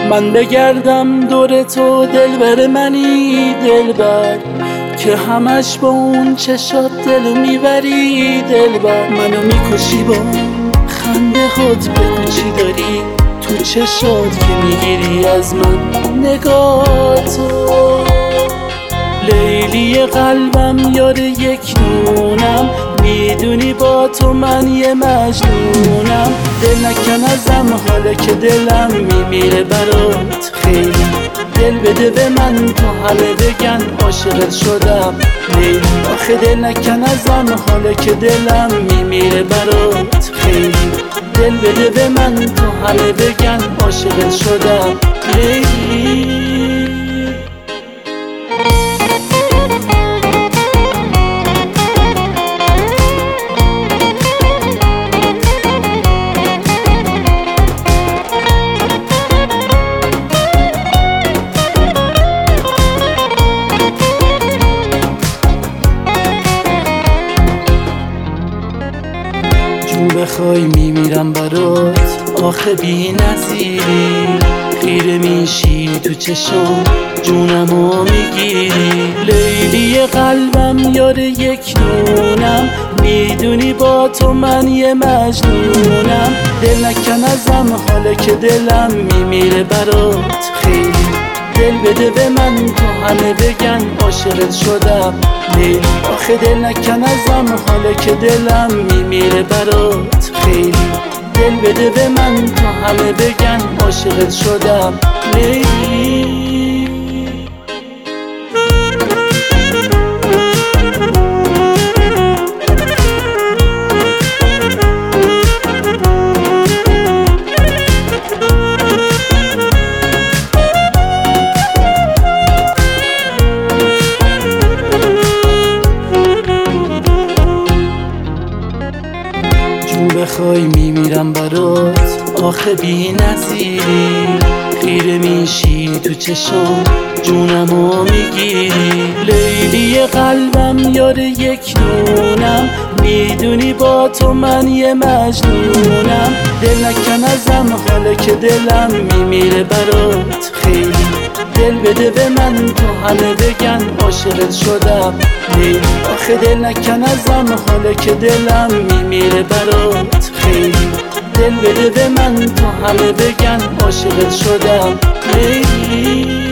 من بگردم دور تو دلبر منی دلبر، که همش با اون چشات دلو میبری دلبر. منو میکشی با خنده هات، بگو چی داری تو چشات که میگیری از من نگاهتو. لیلی قلبم یار یک نونم، میدونی با تو من یه مجنونم. دل نکن ازم حالا که دلم میمیره برات خیلی. دل بده به من تا همه بگن عاشقت شدم لیلی. آخه دل نکن ازم حالا که دلم میمیره برات خیلی. دل بده به من تا همه بگن عاشقت شدم لیلی. جون بخوای میمیرم برات آخه بی نظیری. خیره میشی تو چشم جونمو میگیری. لیلی قلبم یار یک نونم، میدونی با تو من یه مجنونم. دل نکن ازم حالا که دلم میمیره برات خیلی. دل بده به من تا همه بگن عاشقت شدم لیلی. آخه دل نکن ازم حالا که دلم میمیره برات خیلی. دل بده به من تا همه بگن عاشقت شدم لیلی. بخوای میمیرم برات آخه بی نظیری. خیره میشی تو چشم جونمو میگیری. لیلی قلبم یار یک نونم، میدونی با تو من یه مجنونم. دل نکن ازم حالا که دلم میمیره برات خیلی. دل بده به من تا همه بگن عاشقت شدم لیلی. آخه دل نکن ازم حالا که دلم میمیره برات خیلی. دل بده به من تا همه بگن عاشقت شدم لیلی.